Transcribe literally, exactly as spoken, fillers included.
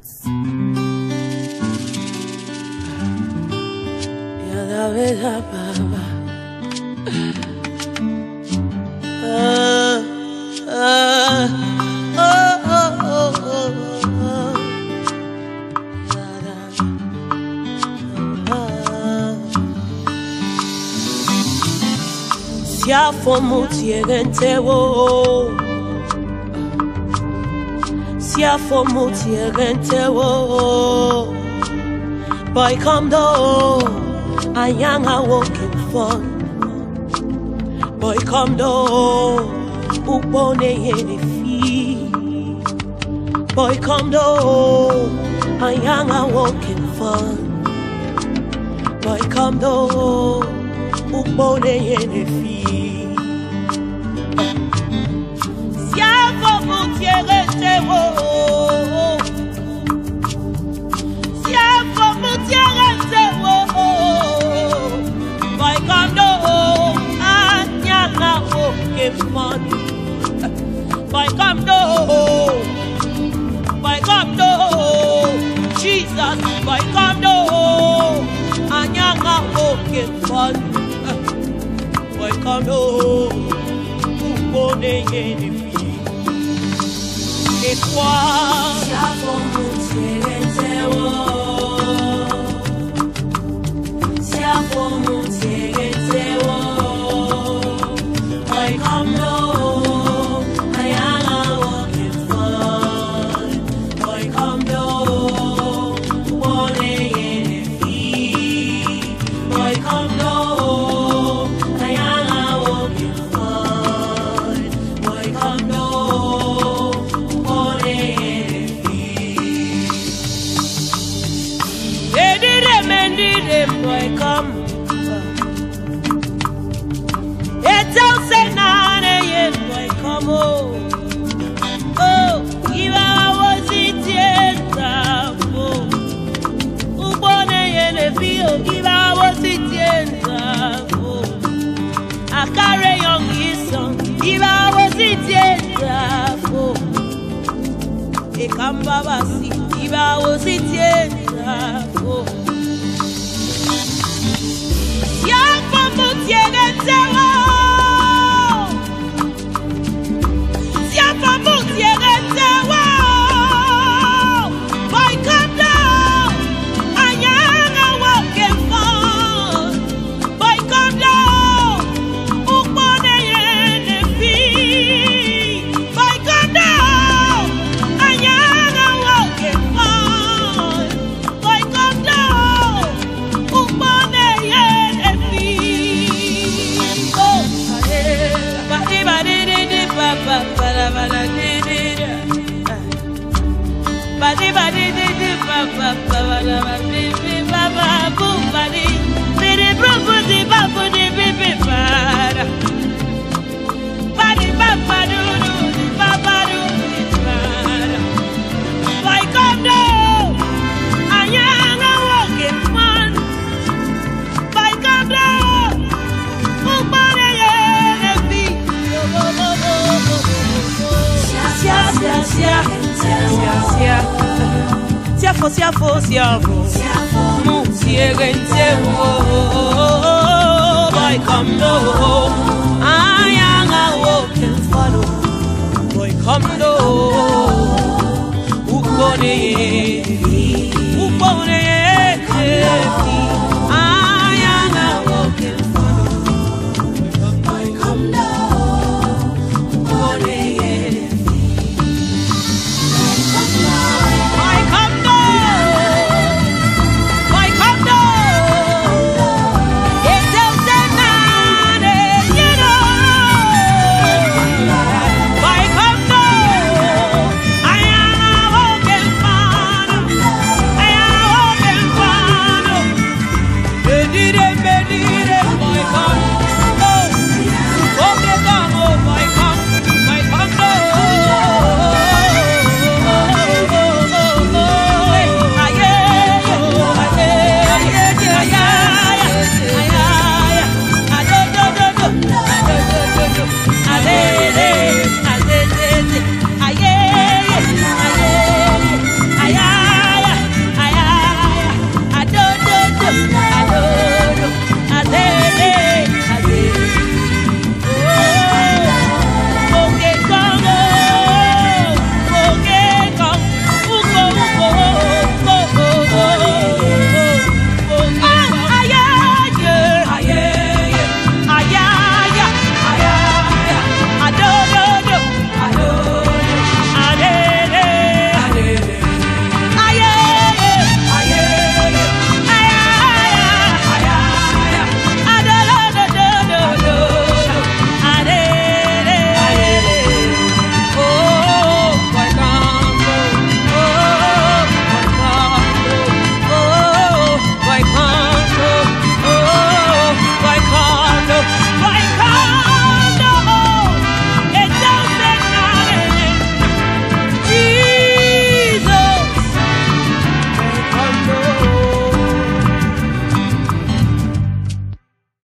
Yada veda baba. Ah, ah, oh, oh, oh, oh, oh. Yada, ah. Siafo mutiegente wo. Siafo mutiegente wo. Boy come do, ayanga walking fun. Boy come do, upone yene fi. Boy come do, ayanga walking fun. Boy come do, upone yene fi. Siafo mutiegente wo. Siafo mutiegente wo. Boy come do, ayanga walking fun. Boy come do, boy come do, Jesus. Boy come do, ayanga walking fun. Boy come do, upone yene fi. Et toi, Siafo mutiegente wo. Siafo mutiegente wo. Boy come do, ayanga walking fun. Boy come do, upone yene fi. Boy come do, ayanga walking fun. Boy come do, upone yene fi. Edire mendire boy come. Etel say nane yen boy come oh. Oh, iba was it yenta oh. Upone yene fi oh, iba was it yenta oh. Akare young ison, iba was it yenta oh. Ekamba basi, iba was it yenta oh. Siafo mutiegente wo. Siafo mutiegente wo. Boy come down, ayanga walking fun. Boy come down, upone yene fi. Boy come down, ayanga walking fun. Boy come down, upone yene fi. Oh, aye, badi badi di di ba ba ba la ba la di di da. Badi badi di di ba ba ba ba la ba di di ba ba boom badi. Bidi brum budi ba budi bi bi ba da. Badi ba ba do do di ba ba do di ba da. Boy come down, ayanga walking fun. Boy come down, upone yene fi. Oh, oh, oh, oh, oh. Sia, sia, sia, sia, sia. Siafo, siafo, siafo. Mutiegente wo. Boy come do, ayanga walking fun. Boy come do, upone yene fi. Upone yene fi.